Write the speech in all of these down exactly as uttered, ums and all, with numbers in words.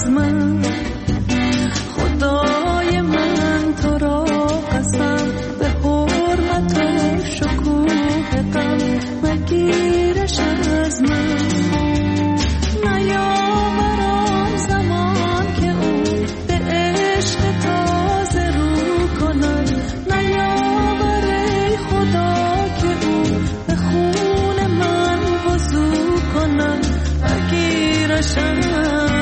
از من. خدای من تو را قسم به حرمت و شکوه غم مگیرش از من. نیاورم زمان که او به عشق تازه رو کند. نیاور ای خدا که او به خون من وضو کند مگیرش از من.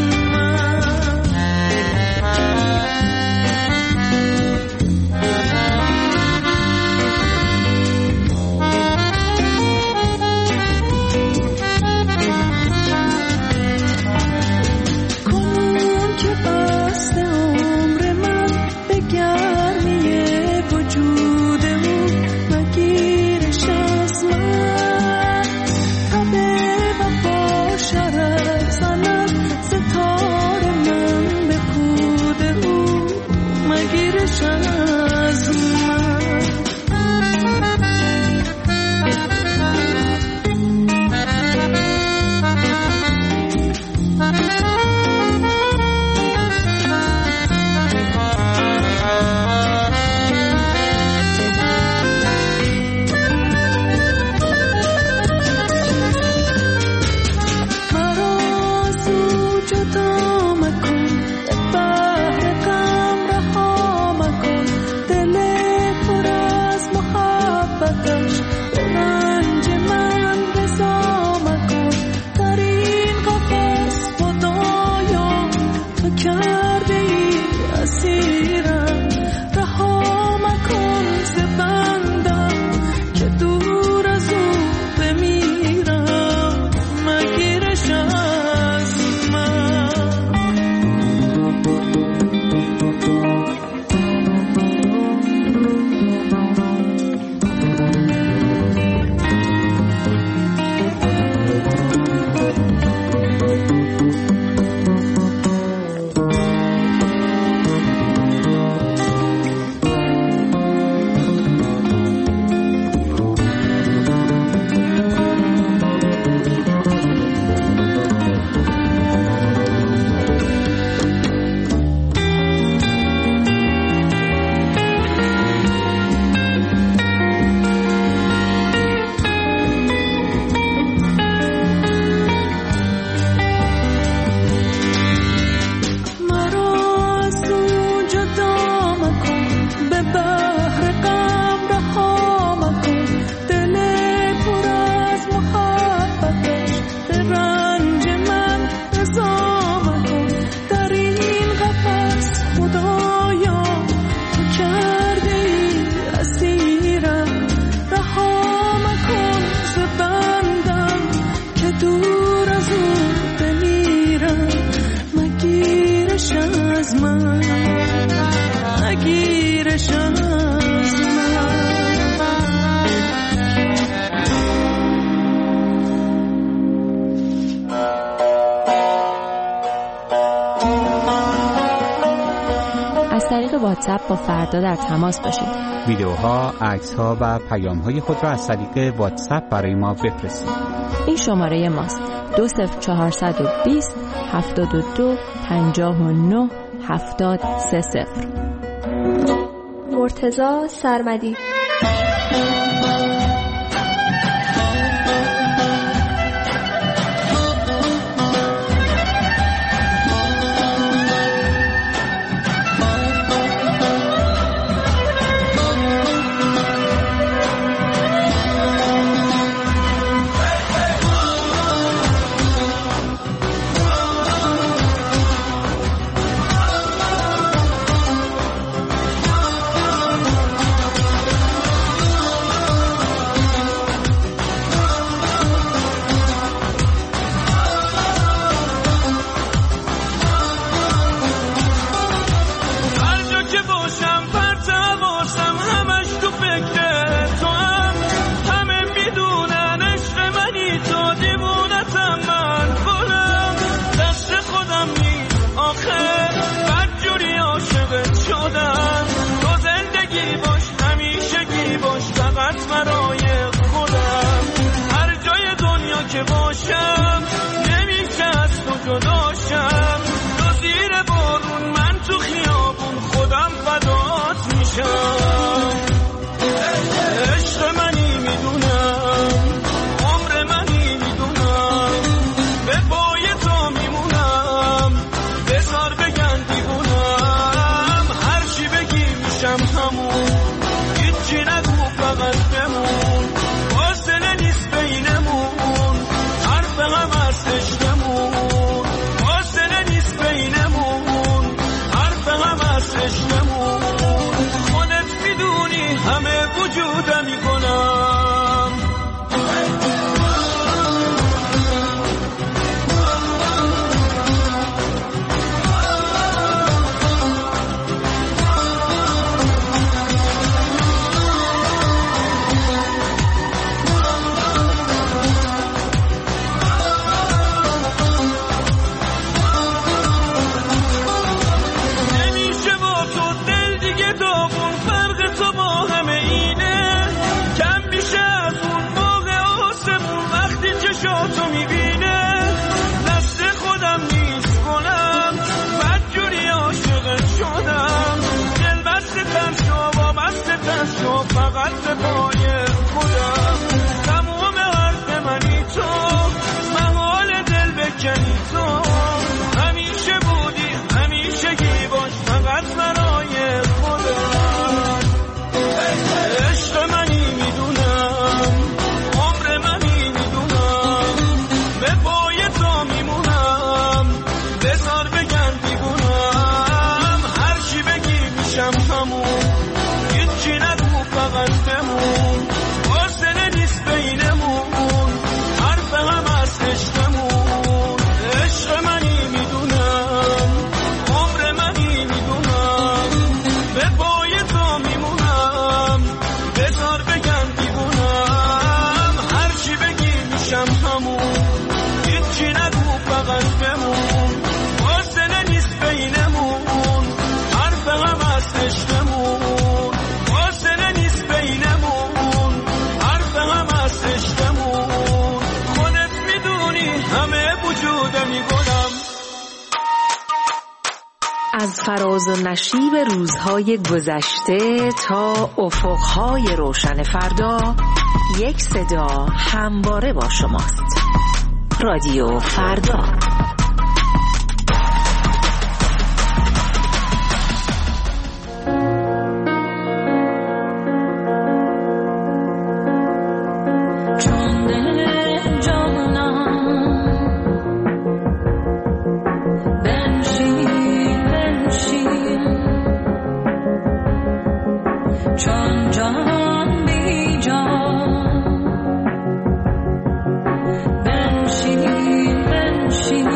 واتساپ با فردا در تماس باشید. ویدیوها، عکس‌ها و پیام‌های خود را از طریق واتساپ برای ما بفرستید. این شماره ماست: دو صفر چهارصد و بیست هفتاد و دو پنجاه و نه هفتاد سه صفر. مرتضی سرمدی. که باشم نمیشه از تو جداشم وجودم میکنم. فقط به پای خودم تمام حرف منی تو، محال دل بکنی تو، همیشه بودی همیشگی باش فقط برای خودم. عشق منی میدونم، عمر منی میدونم، به پای تو میمونم، بذار بگن دیوونم، هر چی بگی میشم همون، هیچی نگو فقط بمون، فاصله نیست بینمون، حرف هم از عشقمون. عشق منی میدونم، عمر منی میدونم، به پای تو میمونم، بذار بگن دیوونم، هر چی بگی میشم همون، هیچی نگو فقط بمون، فاصله نیست بینمون، حرف هم از عشقمون، فاصله نیست بینمون، حرف هم از عشقمون. خودت میدونی همه وجودم میگنم. از فراز و نشیب روزهای گذشته تا افقهای روشن فردا، یک صدا همواره با شماست. رادیو فردا. She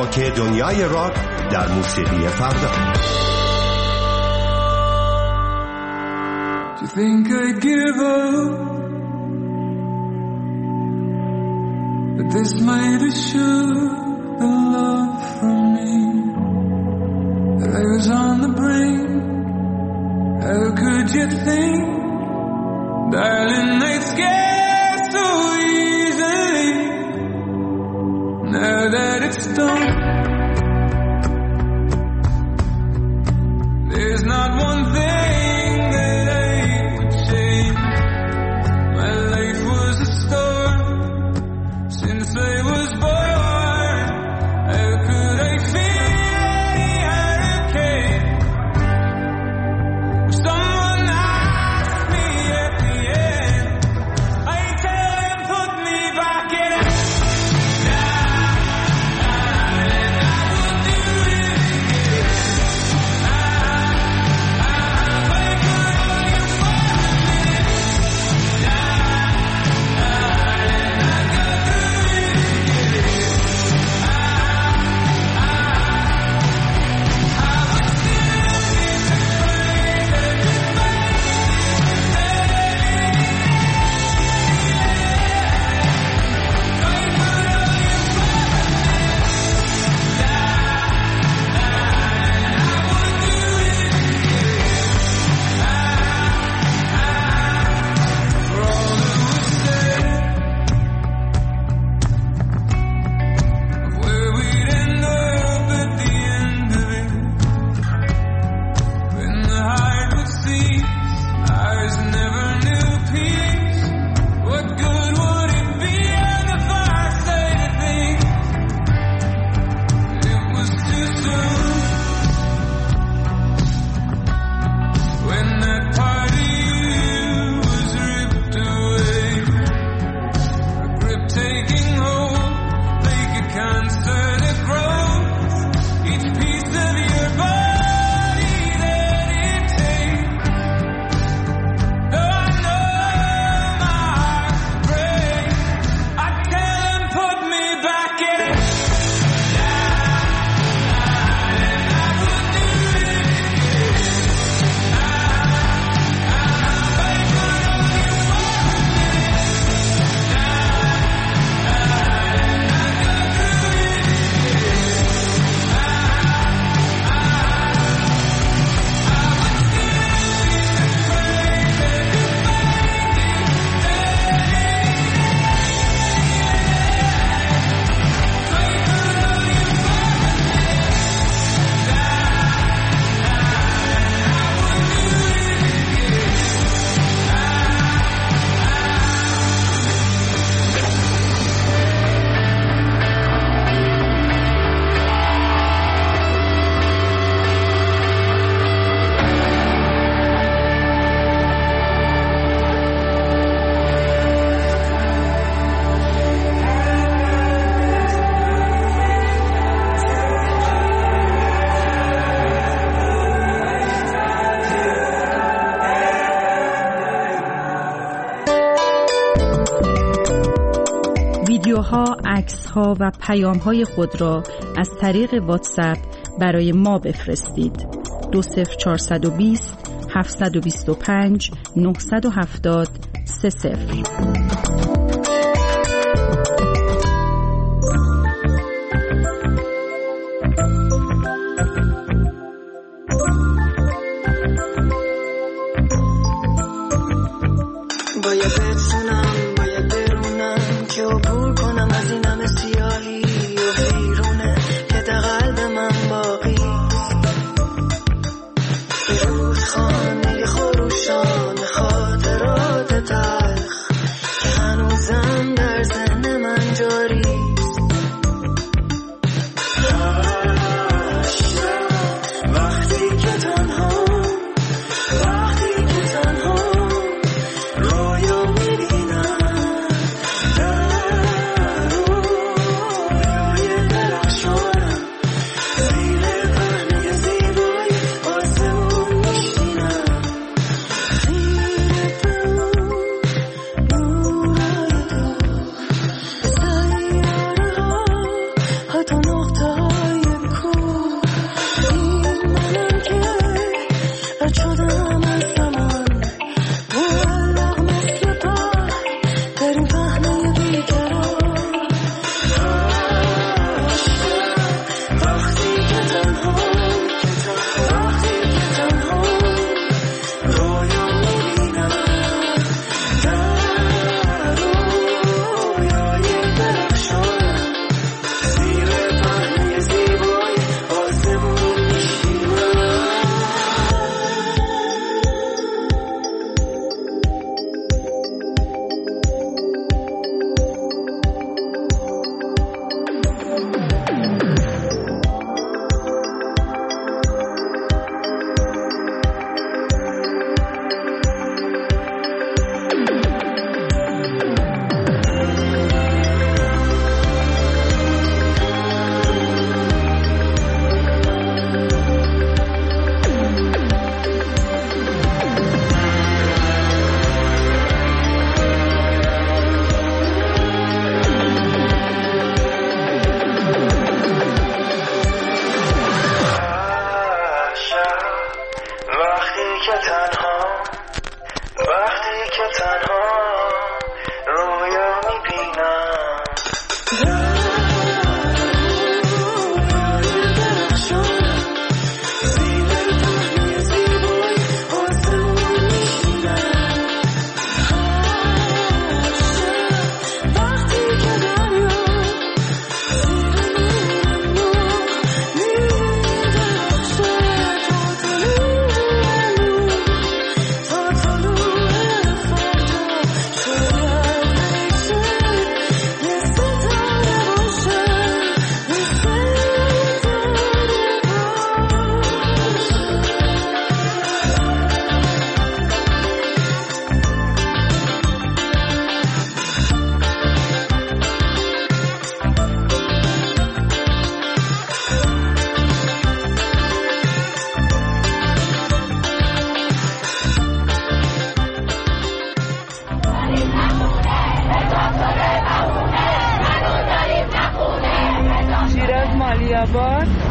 چاک دنیای راک در موسیقی فردا. Do you think I'd give up? But this might assure the love from me that I was on the brink. How could you think, darling, I'd scare so easily? Now that it's done, there's not one thing that I would change. My life was a storm since I was born. How could I fear any hurricane? Someone asked me at the end, I tell him put me back in it. ویدیوها، عکس‌ها و پیام‌های خود را از طریق واتساپ برای ما بفرستید. دو صفر چهارصد و بیست هفتصد و بیست و پنج نهصد و هفتاد سه صفر. باید بتونم باید برونم که عبور کنم از این همه سیاهی و بیرونه که در قلب من باقی به رودخانه خروشان خاطرات تلخ که هنوزم در ذهن من جاری وقتی که تنها وقتی که تنها رویا میبینم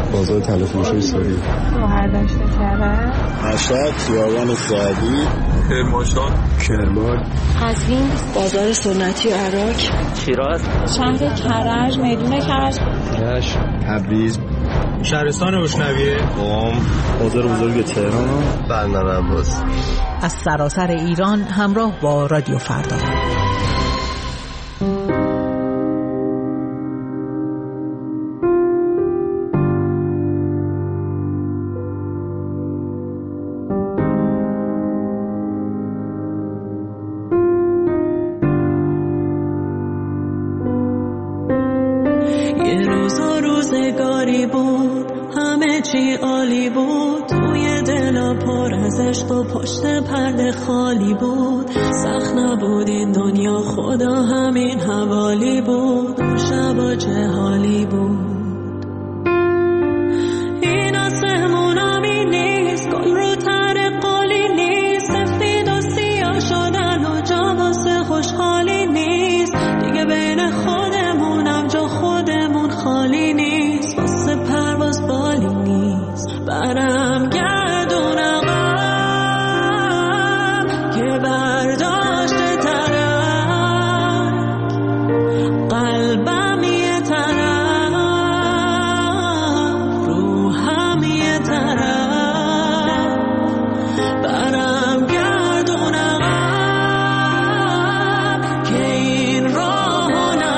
بازار تلفروشی سوری، شهردشت کرج، مشهد، خیابان سعدی، کرمانشاه، کرمان، قزوین، بازار سنتی عراق، شیراز، شهر کرج، میدون کرج، رشت، تبریز، شهرستان روشنویه، قم، بازار بزرگ تهران، بندر عباس. از سراسر ایران همراه با رادیو فردا. یه روزا روزگاری بود همه چی عالی بود، توی دلا پر از عشق و پشت پرده خالی بود. سخت نبود این دنیا خدا همین حوالی بود، اون شبا چه حالی بود. این آسمون آبی نیست، گل رو تر قالی نیست، سفید و سیاه شدن و جا واسه خوشحالی نیست. دیگه بین خودمونم جا خودمون خالی نیست، واسه پرواز بالی نیست. برم گردون عقب که برداشت ترک، قلبم یه طرف روحم یه طرف. برم گردون عقب که این راه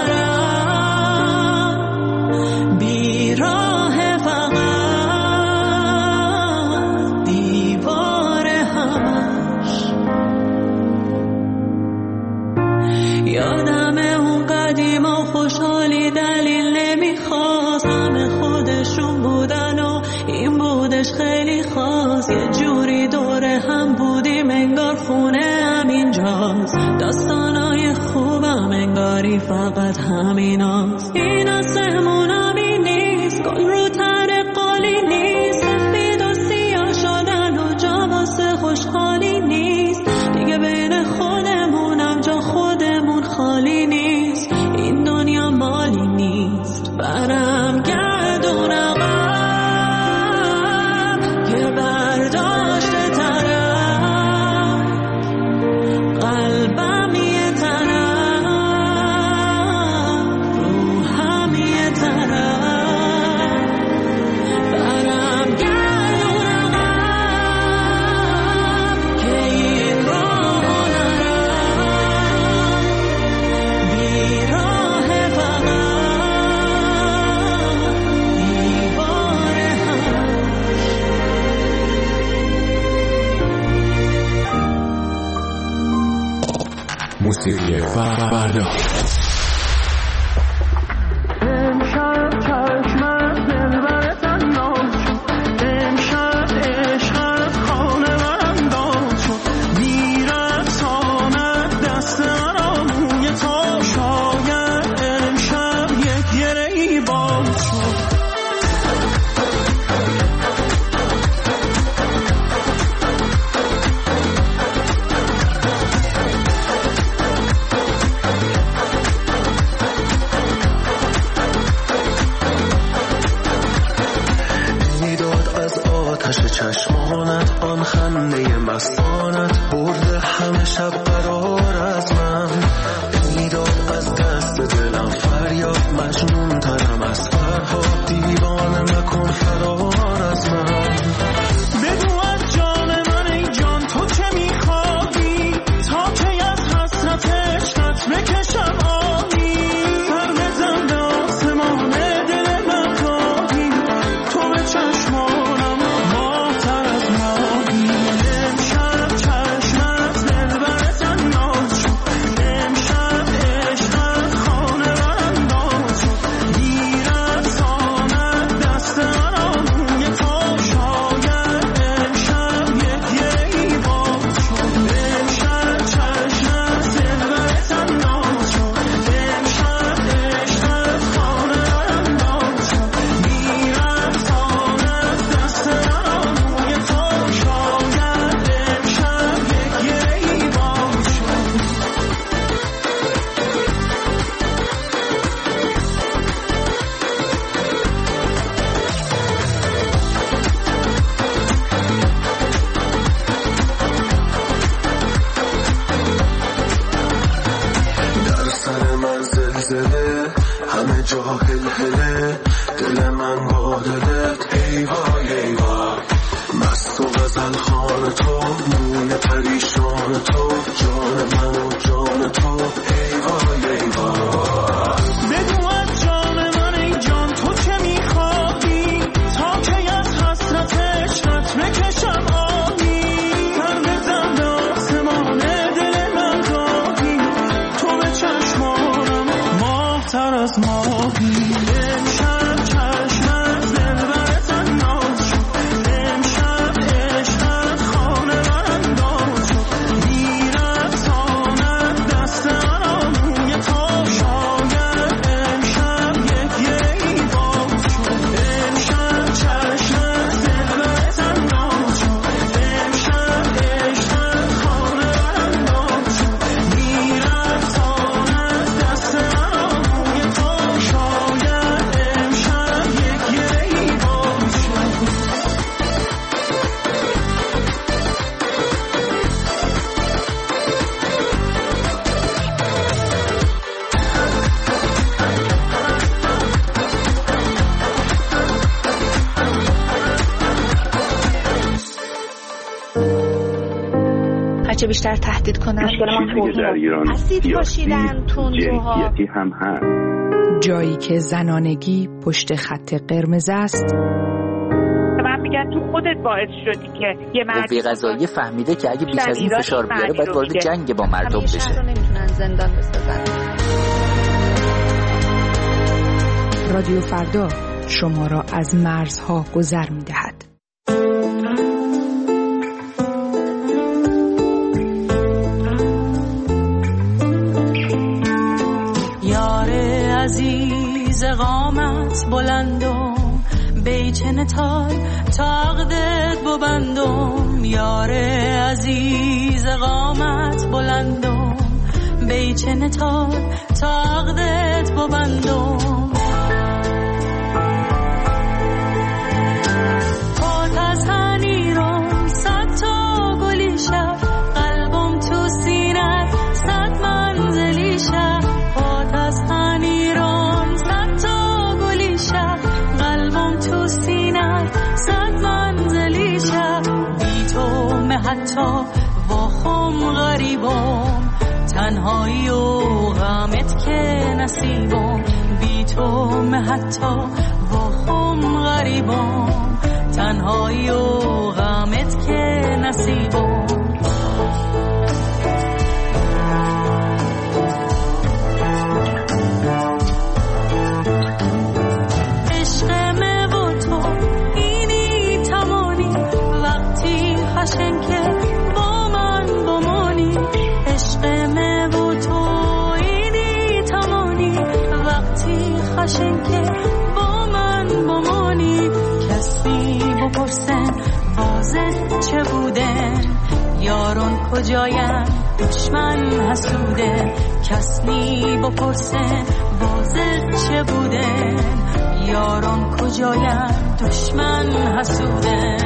نرم، بیراه فقط دیوار همش. یادم اون قدیما خوشحالی دلیل نمیخواست، همه خودشون بودن و این بودش خیلی خاص. یه جوری دوره هم بودیم انگار خونه همینجاست، داستانای خوبم انگاری فقط همیناست. این آسمون آبی نیست، گل رو تر قالی نیست، سفید و سیاه شدن و جا واسه خوشحالی نیست. دیگه بین خودمونم جا خودمون خالی نیست، این دنیا مالی نیست. برم گردون عقب که برداشت طرف، قلبم یه طرف روحم یه طرف. برم گردون عقب که این راه نرم، بیراه فقط دیوار هم. موسیقی فردا. امشب چشمت دلبرت انداز شد، امشب عشقت خانه من انداز شد. میرساند دست مرا موی تا، شاید امشب یک گره ای باز شد. چشمانت آن خنده مستانت برده همه شب قرار از من. میداد از دست دلم فریاد، مجنون ترم از فرهاد، دیوانه مکن فرار از من. بگو از جان من ای جان تو چه میخوایی، تا که از حسرت عشقت بکشم آهی. سر بزن به آسمان دل من خواهی، تو به چشمانم ماه‌تر از ماهی. امشب چشمت دلبرت انداز شد، جان تو جان من و جان تو ای وای ای وای بگو از جان من ای جان تو چه میخوایی تا که از حسرت عشقت بکشم آهی پر بزن به آسمان دل من گاهی تو به چشمانم ماه تر از ماهی امشب چشمت دلبرت انداز شد امشب عشقت خانه برانداز شد میرد تاند دست من آموی تا شاید امشب یک یکی باز شد امشب چشمت دلبرت انداز شد امشب عشقت خانه برانداز شد میرد تاند دست من آموی تا شاید امشب یک یکی باز شد هرچه بیشتر تهدید کنن چیزی در ایران اسید پاشیدن تندروها جنسیتی هم هست. جایی که زنانگی پشت خط قرمز است، من میگن تو خودت باعث شدی که یه مرد قوه قضاییه فهمیده که اگه بیش از این فشار بیاره باید وارد جنگ با مردم بشه. رو نمیتونن زندان بسازن. رادیو فردا شما را از مرزها گذر می‌دهد. یار عزیز قامت بلندم بیچن تای تاقدت ببندم یار عزیز قامت بلندم بیچن تای تاقدت ببندم پات از هنیرم صد تا گلی شب قلبم تو سینت صد منزلی شب پات از هنیرم صد تا گلی شب قلبم تو سینت صد منزلی شب بی تو مه حتی واخم غریبم تنهایی و غمت که نصیبم بی تو مه حتی واخم غریبم تنهایی و غمت که نصیبم عشق من و تو اینی تمانی وقتی خشن که با من بمانی عشق من و تو اینی تمانی وقتی خشن که با من بمانی کسی بپرسن بازت چه بوده یارون کجاین دشمن حسوده کسی بپرسن بازت چه بوده یارون کجاین دشمن حسوده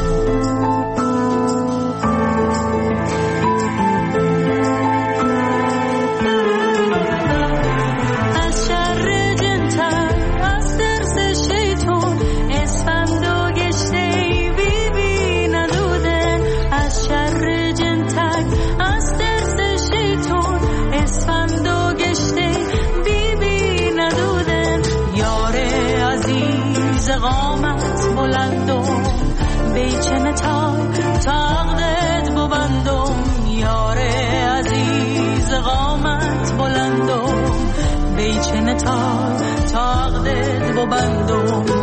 قامت بلندم بیچن تای تاقدت ببندم یار عزیز قامت بلندم بیچن تای تاقدت ببندم